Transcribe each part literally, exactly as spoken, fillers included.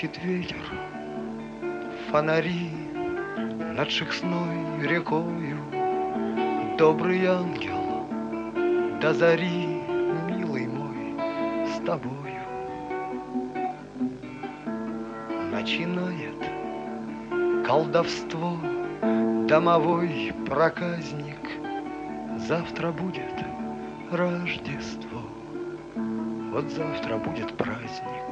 Крутит ветер фонари над Шексной рекою. Добрый ангел до зари, милый мой, с тобою. Начинает колдовство домовой проказник. Завтра будет Рождество, вот завтра будет праздник.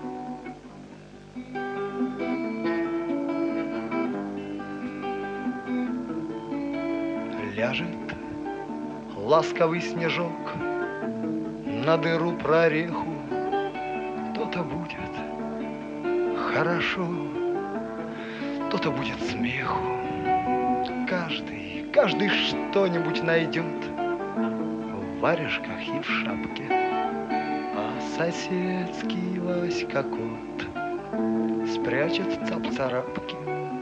Ляжет ласковый снежок на дыру прореху. То-то будет хорошо, то-то будет смеху. Каждый, каждый что-нибудь найдет в варежках и в шапке. А соседский Васька кот спрячет цап-царапки.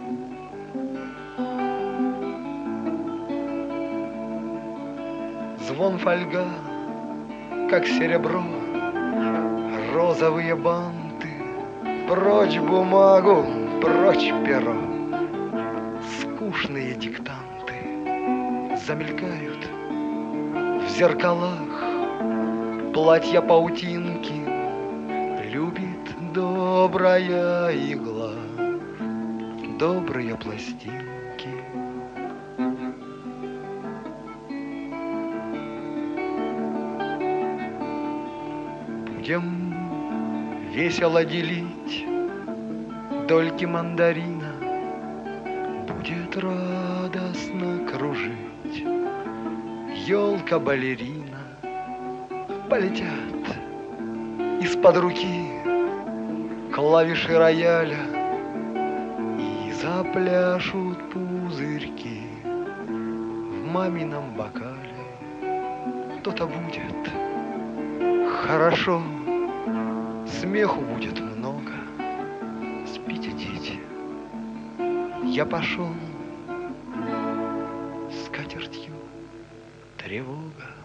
Звон фольга, как серебро, розовые банты. Прочь бумагу, прочь перо. Скучные диктанты замелькают в зеркалах. Платья паутинки любит добрая игла, добрые пластинки. Будем весело делить дольки мандарина, будет радостно кружить елка-балерина. Полетят из-под руки клавиши рояля и запляшут пузырьки в мамином бокале. То-то будет хорошо, смеху будет много. Спите, дети, я пошел, с скатертью тревога.